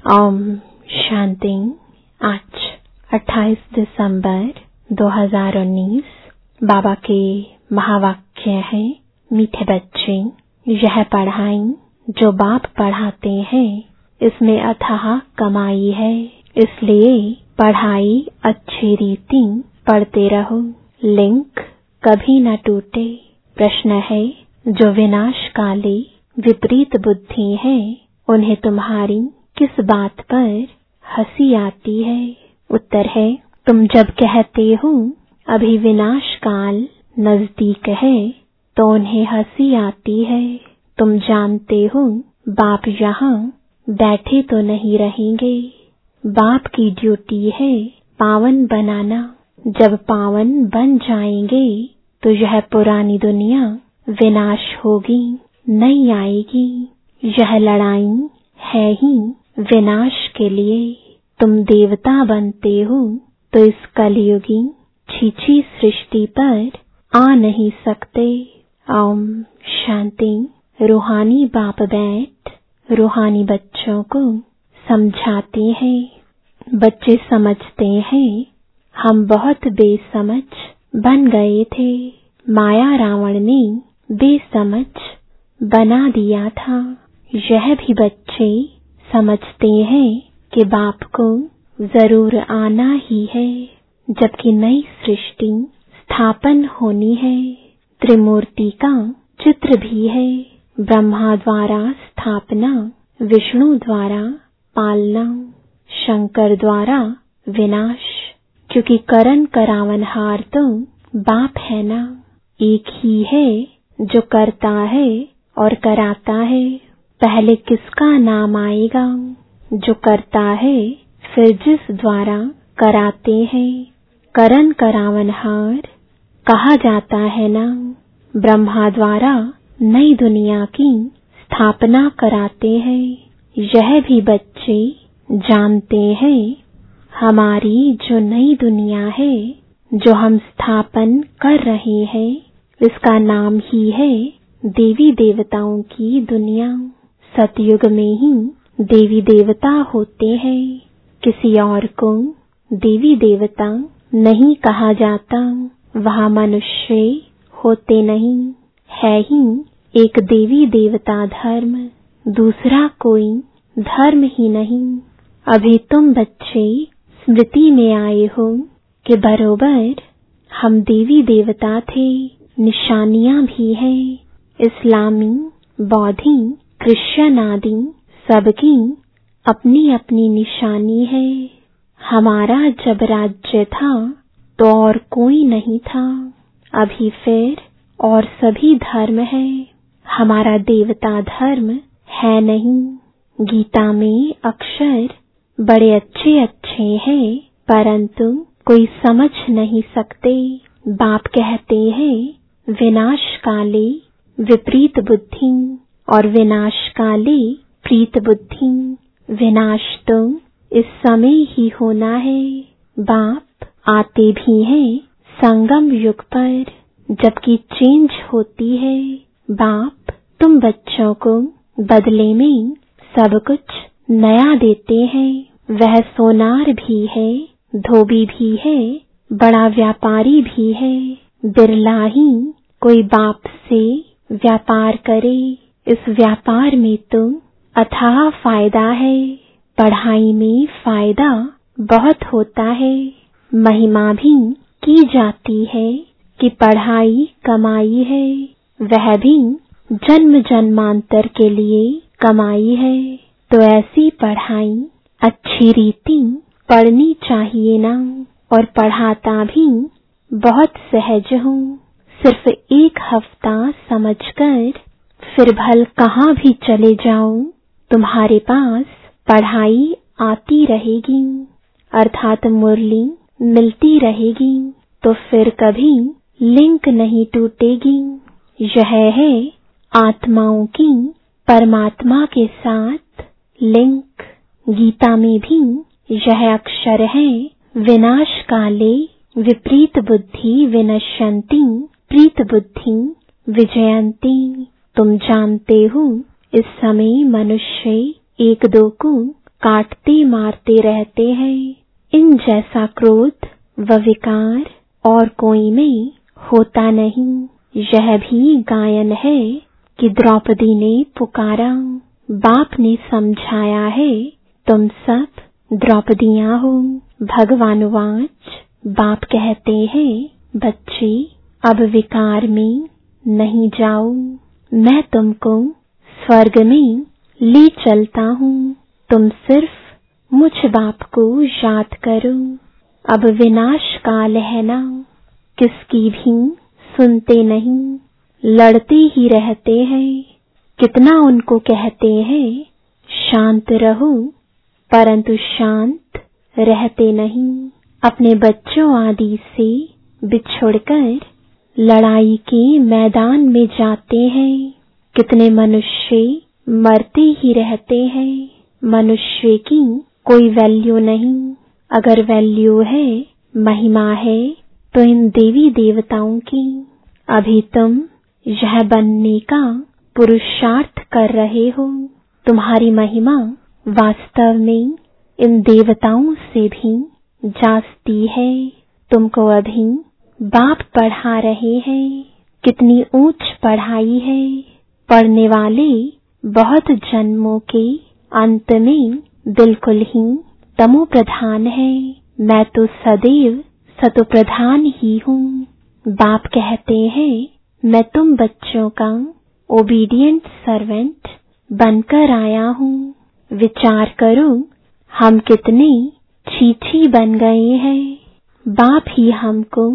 ओम शांति। आज 28 दिसंबर 2019 बाबा के महावाक्य है, मीठे बच्चे, यह पढ़ाई जो बाप पढ़ाते हैं इसमें अथाह कमाई है, इसलिए पढ़ाई अच्छी रीति पढ़ते रहो। लिंक कभी न टूटे। प्रश्न है, जो विनाशकाली विपरीत बुद्धि है उन्हें तुम्हारी किस बात पर हंसी आती है? उत्तर है, तुम जब कहते हो अभी विनाश काल नजदीक है तो उन्हें हंसी आती है। तुम जानते हो बाप यहाँ बैठे तो नहीं रहेंगे। बाप की ड्यूटी है पावन बनाना। जब पावन बन जाएंगे तो यह पुरानी दुनिया विनाश होगी, नई आएगी। यह लड़ाई है ही विनाश के लिए। तुम देवता बनते हो तो इस कलयुगी छीछी सृष्टि पर आ नहीं सकते। ओम शांति। रूहानी बाप बैठ रूहानी बच्चों को समझाते हैं। बच्चे समझते हैं हम बहुत बेसमझ बन गए थे, माया रावण ने बेसमझ बना दिया था। यह भी बच्चे समझते हैं कि बाप को जरूर आना ही है, जबकि नई सृष्टि स्थापन होनी है। त्रिमूर्ति का चित्र भी है, ब्रह्मा द्वारा स्थापना, विष्णु द्वारा पालना, शंकर द्वारा विनाश। क्योंकि करण करावनहार तो बाप है ना, एक ही है जो करता है और कराता है। पहले किसका नाम आएगा? जो करता है, फिर जिस द्वारा कराते हैं। करण करावनहार कहा जाता है ना। ब्रह्मा द्वारा नई दुनिया की स्थापना कराते हैं। यह भी बच्चे जानते हैं हमारी जो नई दुनिया है जो हम स्थापन कर रहे हैं, इसका नाम ही है देवी देवताओं की दुनिया। सतयुग में ही देवी देवता होते हैं, किसी और को देवी देवता नहीं कहा जाता। वहाँ मनुष्य होते नहीं, है ही एक देवी देवता धर्म, दूसरा कोई धर्म ही नहीं। अभी तुम बच्चे स्मृति में आए हो कि बरोबर हम देवी देवता थे। निशानियां भी हैं, इस्लामी, बौद्धी, क्रिश्चियन आदि सबकी अपनी अपनी निशानी है। हमारा जब राज्य था तो और कोई नहीं था, अभी फिर और सभी धर्म है। हमारा देवता धर्म है नहीं। गीता में अक्षर बड़े अच्छे अच्छे हैं, परंतु कोई समझ नहीं सकते। बाप कहते हैं विनाश काले विपरीत बुद्धि और विनाश काले प्रीत बुद्धि। विनाश तो इस समय ही होना है। बाप आते भी हैं संगम युग पर, जबकि चेंज होती है। बाप तुम बच्चों को बदले में सब कुछ नया देते हैं। वह सोनार भी है, धोबी भी है, बड़ा व्यापारी भी है। बिरला ही कोई बाप से व्यापार करे। इस व्यापार में तो अथाह फायदा है। पढ़ाई में फायदा बहुत होता है। महिमा भी की जाती है कि पढ़ाई कमाई है, वह भी जन्म जन्मांतर के लिए कमाई है। तो ऐसी पढ़ाई अच्छी रीति पढ़नी चाहिए ना। और पढ़ाता भी बहुत सहज हूँ। सिर्फ एक हफ्ता समझकर फिर भल कहाँ भी चले जाओ, तुम्हारे पास पढ़ाई आती रहेगी, अर्थात मुरली मिलती रहेगी। तो फिर कभी लिंक नहीं टूटेगी। यह है आत्माओं की परमात्मा के साथ लिंक। गीता में भी यह अक्षर है, विनाश काले विपरीत बुद्धि विनश्यन्ति प्रीत बुद्धि विजयन्ति। तुम जानते हो इस समय मनुष्य एक दो को काटते मारते रहते हैं। इन जैसा क्रोध व विकार और कोई में होता नहीं। यह भी गायन है कि द्रौपदी ने पुकारा, बाप ने समझाया है, तुम सब द्रौपदियां हो। भगवानुवाच, बाप कहते हैं, बच्चे अब विकार में नहीं जाओ, मैं तुमको स्वर्ग में ले चलता हूँ। तुम सिर्फ मुझ बाप को याद करो। अब विनाश काल है ना, किसकी भी सुनते नहीं, लड़ते ही रहते हैं। कितना उनको कहते हैं शांत रहो, परंतु शांत रहते नहीं। अपने बच्चों आदि से बिछुड़कर लड़ाई के मैदान में जाते हैं। कितने मनुष्य मरते ही रहते हैं। मनुष्य की कोई वैल्यू नहीं। अगर वैल्यू है, महिमा है, तो इन देवी देवताओं की। अभी तुम यह बनने का पुरुषार्थ कर रहे हो। तुम्हारी महिमा वास्तव में इन देवताओं से भी जास्ती है। तुमको अभी बाप पढ़ा रहे हैं। कितनी ऊंच पढ़ाई है। पढ़ने वाले बहुत जन्मों के अंत में बिल्कुल ही तमो प्रधान है। मैं तो सदैव सतो प्रधान ही हूँ। बाप कहते हैं, मैं तुम बच्चों का ओबीडिएंट सर्वेंट बनकर आया हूँ। विचार करो, हम कितने छी बन गए हैं। बाप ही हमको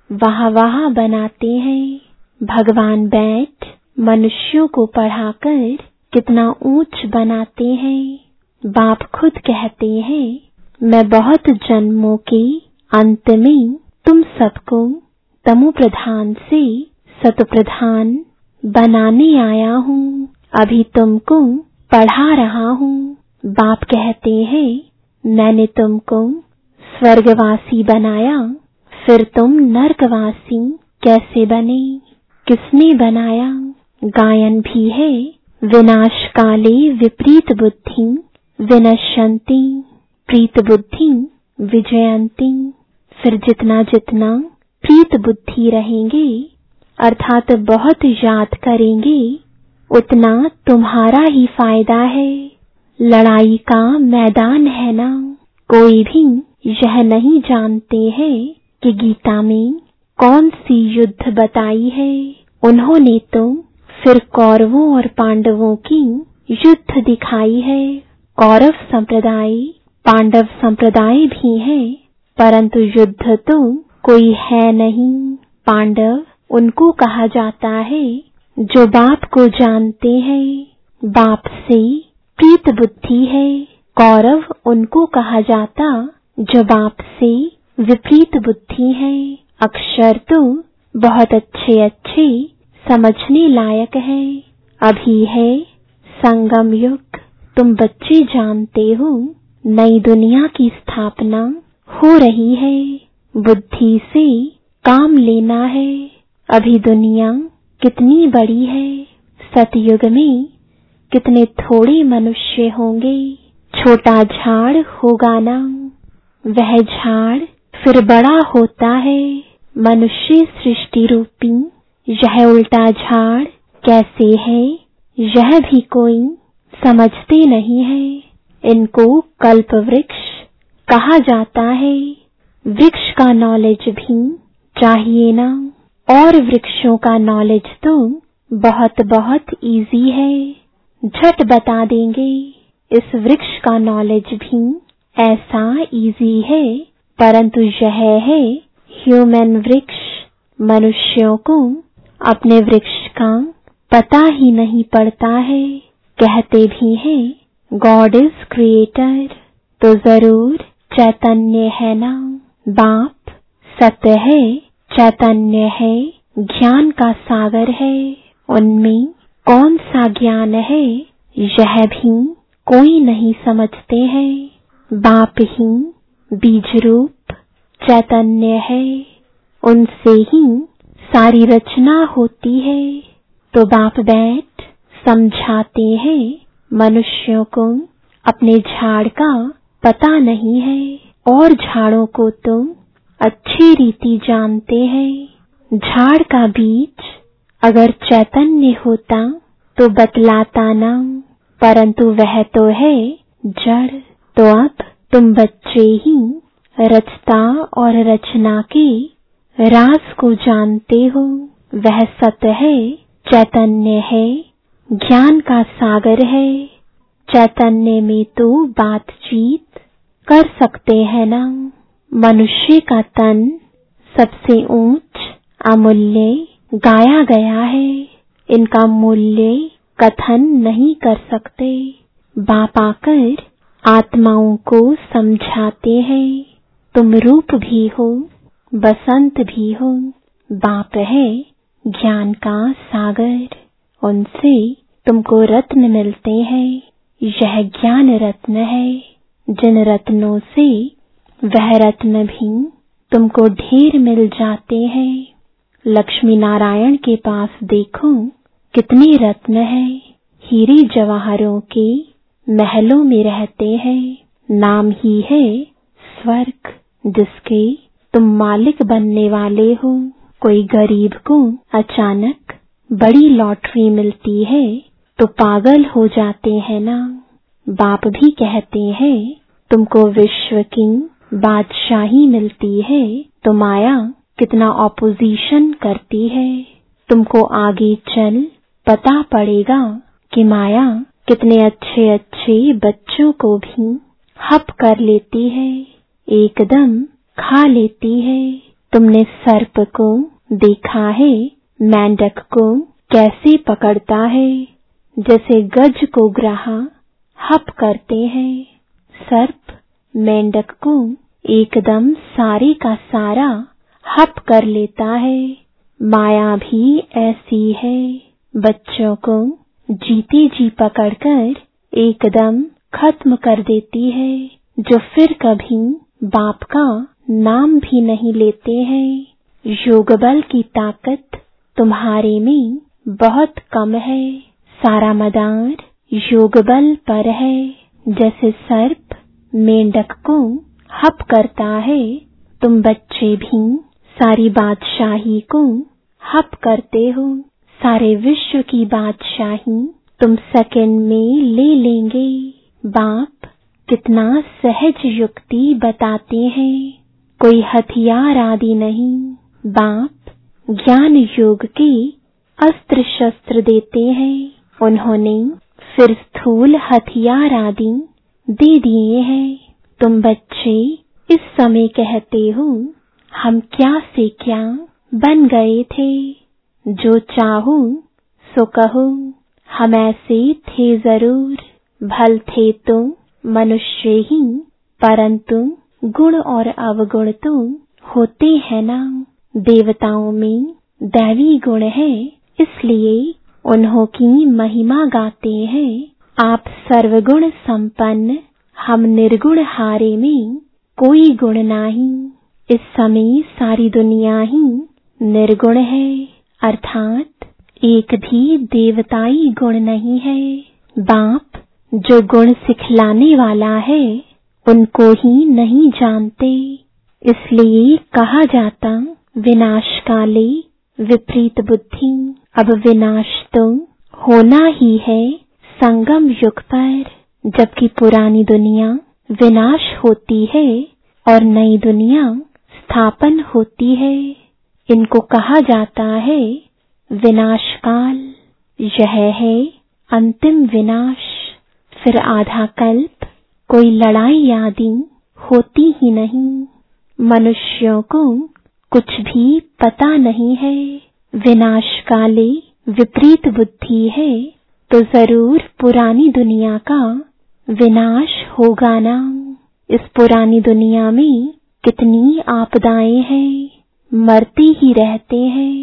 वाह बनाते हैं। भगवान बैठ मनुष्यों को पढ़ाकर कितना ऊंच बनाते हैं। बाप खुद कहते हैं, मैं बहुत जन्मों के अंत में तुम सबको तमो प्रधान से सतो प्रधान बनाने आया हूँ। अभी तुमको पढ़ा रहा हूँ। बाप कहते हैं, मैंने तुमको स्वर्गवासी बनाया, फिर तुम नरकवासी कैसे बने? किसने बनाया? गायन भी है, विनाश काले विपरीत बुद्धि विनश्यन्ति, प्रीत बुद्धि विजयन्ति। फिर जितना जितना प्रीत बुद्धि रहेंगे, अर्थात बहुत याद करेंगे, उतना तुम्हारा ही फायदा है। लड़ाई का मैदान है ना। कोई भी यह नहीं जानते हैं कि गीता में कौन सी युद्ध बताई है। उन्होंने तो फिर कौरवों और पांडवों की युद्ध दिखाई है। कौरव संप्रदाय, पांडव संप्रदाय भी है, परंतु युद्ध तो कोई है नहीं। पांडव उनको कहा जाता है जो बाप को जानते हैं, बाप से प्रीत बुद्धि है। कौरव उनको कहा जाता जो बाप से विपरीत बुद्धि है। अक्षर तो बहुत अच्छे अच्छे समझने लायक है। अभी है संगम युग। तुम बच्चे जानते हो, नई दुनिया की स्थापना हो रही है। बुद्धि से काम लेना है। अभी दुनिया कितनी बड़ी है। सतयुग में कितने थोड़े मनुष्य होंगे। छोटा झाड़ होगा ना, वह झाड़ फिर बड़ा होता है। मनुष्य सृष्टि रूपी यह उल्टा झाड़ कैसे है, यह भी कोई समझते नहीं है। इनको कल्प वृक्ष कहा जाता है। वृक्ष का नॉलेज भी चाहिए ना, और वृक्षों का नॉलेज तो बहुत बहुत इजी है, झट बता देंगे। इस वृक्ष का नॉलेज भी ऐसा इजी है, परंतु यह है ह्यूमन वृक्ष। मनुष्यों को अपने वृक्ष का पता ही नहीं पड़ता है। कहते भी हैं गॉड इज क्रिएटर, तो जरूर चैतन्य है ना। बाप सत्य है, चैतन्य है, ज्ञान का सागर है। उनमें कौन सा ज्ञान है, यह भी कोई नहीं समझते हैं। बाप ही बीज रूप चैतन्य है, उनसे ही सारी रचना होती है। तो बाप बैठ समझाते हैं मनुष्यों को अपने झाड़ का पता नहीं है और झाड़ों को तुम अच्छी रीति जानते हैं। झाड़ का बीज अगर चैतन्य होता तो बतलाता ना, परंतु वह तो है जड़। तो अब तुम बच्चे ही रचता और रचना के राज को जानते हो। वह सत्य है, चैतन्य है, ज्ञान का सागर है। चैतन्य में तो बातचीत कर सकते हैं ना। मनुष्य का तन सबसे ऊंच अमूल्य गाया गया है। इनका मूल्य कथन नहीं कर सकते। बाप आकर आत्माओं को समझाते हैं, तुम रूप भी हो, बसंत भी हो। बाप है ज्ञान का सागर, उनसे तुमको रत्न मिलते हैं। यह ज्ञान रत्न है। जिन रत्नों से वह रत्न भी तुमको ढेर मिल जाते हैं। लक्ष्मी नारायण के पास देखो कितने रत्न हैं। हीरे जवाहरों के महलों में रहते हैं। नाम ही है स्वर्ग, जिसके तुम मालिक बनने वाले हो। कोई गरीब को अचानक बड़ी लॉटरी मिलती है तो पागल हो जाते हैं ना। बाप भी कहते हैं तुमको विश्व की बादशाही मिलती है तो माया कितना ऑपोजिशन करती है। तुमको आगे चल पता पड़ेगा कि माया कितने अच्छे अच्छे बच्चों को भी हप कर लेती है, एकदम खा लेती है। तुमने सर्प को देखा है, मेंढक को कैसे पकड़ता है, जैसे गज को ग्राहा हप करते हैं। सर्प मेंढक को एकदम सारे का सारा हप कर लेता है। माया भी ऐसी है, बच्चों को जीते जी पकड़कर एकदम खत्म कर देती है, जो फिर कभी बाप का नाम भी नहीं लेते हैं। योग बल की ताकत तुम्हारे में बहुत कम है। सारा मदार योग बल पर है। जैसे सर्प मेंढक को हप करता है, तुम बच्चे भी सारी बादशाही को हप करते हो। सारे विश्व की बादशाही तुम सेकंड में ले लेंगे। बाप कितना सहज युक्ति बताते हैं, कोई हथियार आदि नहीं। बाप ज्ञान योग के अस्त्र शस्त्र देते हैं। उन्होंने फिर स्थूल हथियार आदि दे दिए हैं। तुम बच्चे इस समय कहते हो हम क्या से क्या बन गए थे। जो चाहो सो कहो, हम ऐसे थे जरूर। भल थे तो मनुष्य ही, परंतु गुण और अवगुण तो होते हैं ना। देवताओं में दैवी गुण है, इसलिए उन्हों की महिमा गाते हैं। आप सर्वगुण संपन्न, हम निर्गुण हारे में कोई गुण नहीं। इस समय सारी दुनिया ही निर्गुण है, अर्थात एक भी देवताई गुण नहीं है। बाप जो गुण सिखलाने वाला है उनको ही नहीं जानते, इसलिए कहा जाता विनाशकाले विपरीत बुद्धि। अब विनाश तो होना ही है संगम युग पर, जबकि पुरानी दुनिया विनाश होती है और नई दुनिया स्थापन होती है। इनको कहा जाता है विनाश काल। यह है अंतिम विनाश। फिर आधा कल्प कोई लड़ाई आदि होती ही नहीं। मनुष्यों को कुछ भी पता नहीं है। विनाश काले विपरीत बुद्धि है तो जरूर पुरानी दुनिया का विनाश होगा ना। इस पुरानी दुनिया में कितनी आपदाएं हैं, मरते ही रहते हैं।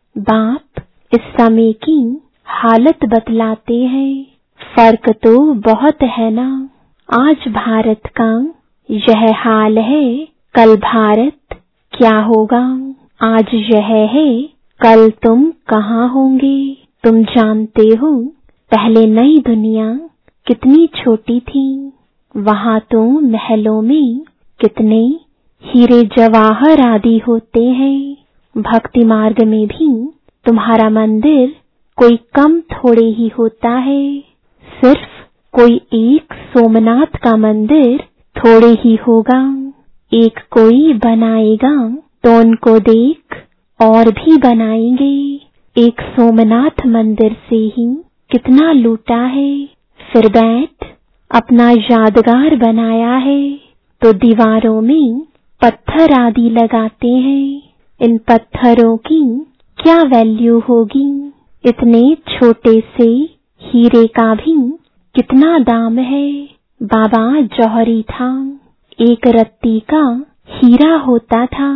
बाप इस समय की हालत बतलाते हैं। फर्क तो बहुत है ना। आज भारत का यह हाल है, कल भारत क्या होगा। आज यह है, कल तुम कहाँ होंगे। तुम जानते हो पहले नई दुनिया कितनी छोटी थी, वहां तो महलों में कितने हीरे जवाहर आदि होते हैं। भक्ति मार्ग में भी तुम्हारा मंदिर कोई कम थोड़े ही होता है। सिर्फ कोई एक सोमनाथ का मंदिर थोड़े ही होगा। एक कोई बनाएगा तो उनको देख और भी बनाएंगे। एक सोमनाथ मंदिर से ही कितना लूटा है। फिर बैठ अपना यादगार बनाया है तो दीवारों में पत्थर आदि लगाते हैं। इन पत्थरों की क्या वैल्यू होगी। इतने छोटे से हीरे का भी कितना दाम है। बाबा जौहरी था, एक रत्ती का हीरा होता था,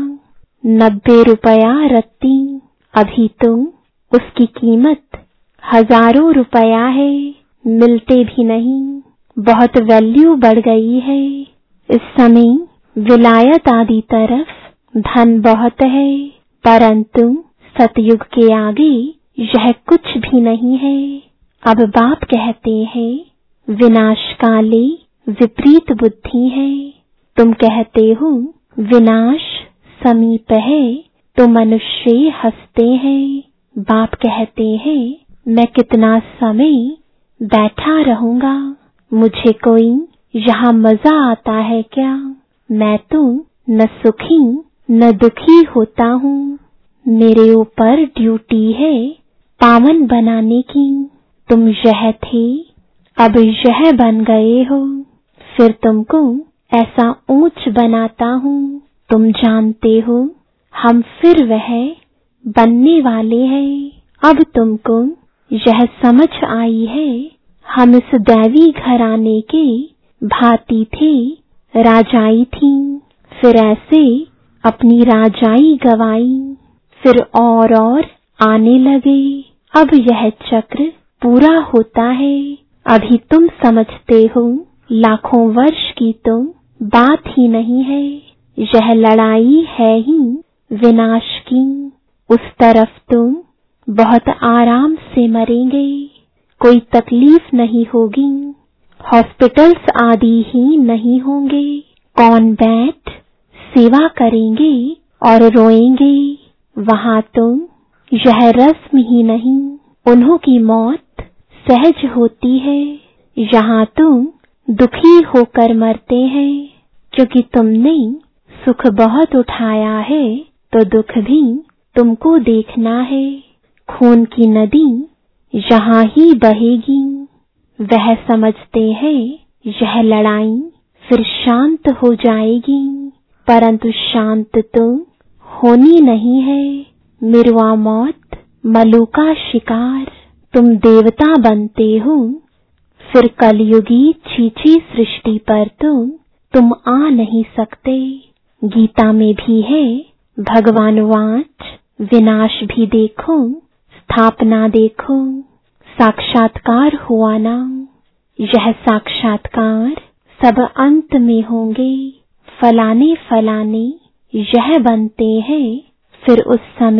90 रुपया रत्ती। अभी तो उसकी कीमत हजारों रुपया है, मिलते भी नहीं। बहुत वैल्यू बढ़ गई है। इस समय विलायत आदि तरफ धन बहुत है, परंतु सतयुग के आगे यह कुछ भी नहीं है। अब बाप कहते हैं विनाश काले विपरीत बुद्धि है। तुम कहते हो विनाश समीप है तो मनुष्य हंसते हैं। बाप कहते हैं मैं कितना समय बैठा रहूंगा, मुझे कोई यहाँ मजा आता है क्या। मैं तो न सुखी न दुखी होता हूँ। मेरे ऊपर ड्यूटी है पावन बनाने की। तुम यह थे, अब यह बन गए हो, फिर तुमको ऐसा ऊंच बनाता हूँ। तुम जानते हो हम फिर वह बनने वाले हैं। अब तुमको यह समझ आई है हम इस दैवी घराने के भांति थे, राजाई थी, फिर ऐसे अपनी राजाई गवाई, फिर और आने लगे। अब यह चक्र पूरा होता है। अभी तुम समझते हो लाखों वर्ष की तो बात ही नहीं है। यह लड़ाई है ही विनाश की। उस तरफ तुम बहुत आराम से मरेंगे, कोई तकलीफ नहीं होगी, हॉस्पिटल्स आदि ही नहीं होंगे। कौन बैठ सेवा करेंगे और रोएंगे। वहां तो यह रस्म ही नहीं, उन्हों की मौत सहज होती है। यहाँ तुम दुखी होकर मरते हैं, क्योंकि तुमने सुख बहुत उठाया है तो दुख भी तुमको देखना है। खून की नदी यहाँ ही बहेगी। वह समझते हैं यह लड़ाई फिर शांत हो जाएगी, परंतु शांत तो होनी नहीं है। मिरवा मौत मलू का शिकार। तुम देवता बनते हो, फिर कलयुगी चीची सृष्टि पर तो तुम आ नहीं सकते। गीता में भी है भगवान वाच विनाश भी देखो, स्थापना देखो। साक्षात्कार हुआ ना। यह साक्षात्कार सब अंत में होंगे। फलाने फलाने यह बनते हैं, फिर उस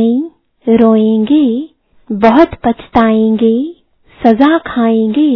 समय रोएंगे, बहुत पछताएंगे, सजा खाएंगे,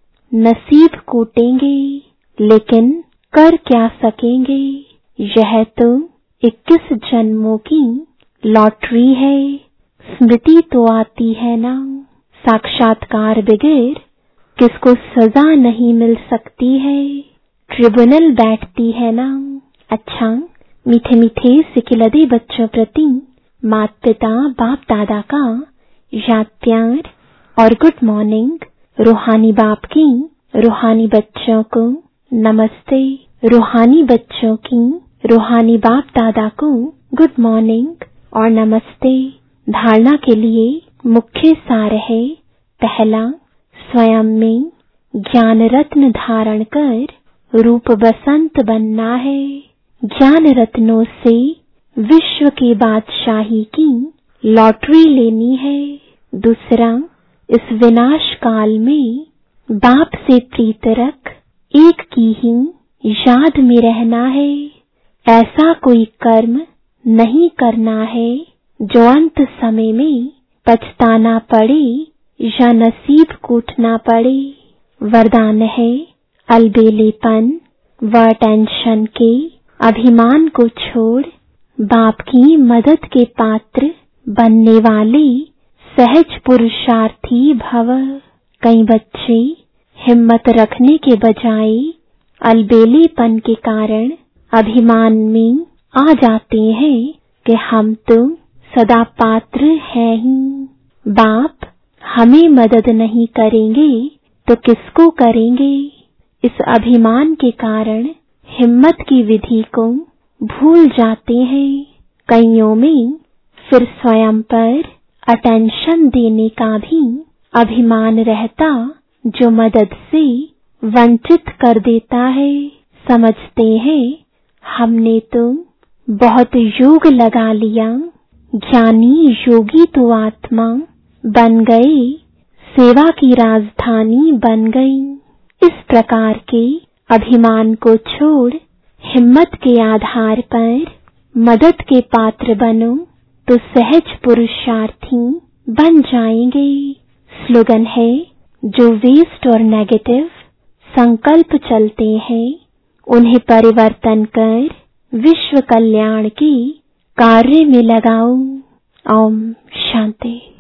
नसीब कूटेंगे, लेकिन कर क्या सकेंगे। यह तो 21 जन्मों की लॉटरी है। स्मृति तो आती है ना। साक्षात्कार बगैर किसको सजा नहीं मिल सकती है। ट्रिब्यूनल बैठती है ना। अच्छा, मीठे मीठे सिकिलदे बच्चों प्रति माता पिता बाप दादा का याद प्यार और गुड मॉर्निंग। रूहानी बाप की रूहानी बच्चों को नमस्ते। रूहानी बच्चों की रूहानी बाप दादा को गुड मॉर्निंग और नमस्ते। धारणा के लिए मुख्य सार है। पहला, स्वयं में ज्ञान रत्न धारण कर रूप बसंत बनना है। ज्ञान रत्नों से विश्व की बादशाही की लॉटरी लेनी है। दूसरा, इस विनाश काल में बाप से प्रीत रख एक की ही याद में रहना है। ऐसा कोई कर्म नहीं करना है जो अंत समय में पछताना पड़े या नसीब कूटना पड़े। वरदान है अलबेलेपन व टेंशन के अभिमान को छोड़ बाप की मदद के पात्र बनने वाले सहज पुरुषार्थी भव। कई बच्चे हिम्मत रखने के बजाय अलबेलेपन के कारण अभिमान में आ जाते हैं कि हम तो सदा पात्र हैं ही, बाप हमें मदद नहीं करेंगे तो किसको करेंगे। इस अभिमान के कारण हिम्मत की विधि को भूल जाते हैं। कईयों में फिर स्वयं पर अटेंशन देने का भी अभिमान रहता, जो मदद से वंचित कर देता है। समझते हैं हमने तो बहुत योग लगा लिया, ज्ञानी योगी तो आत्मा बन गए, सेवा की राजधानी बन गई। इस प्रकार के अभिमान को छोड़ हिम्मत के आधार पर मदद के पात्र बनो तो सहज पुरुषार्थी बन जाएंगे। स्लोगन है, जो वेस्ट और नेगेटिव संकल्प चलते हैं उन्हें परिवर्तन कर विश्व कल्याण की कार्य में लगाओ। ओम शांति।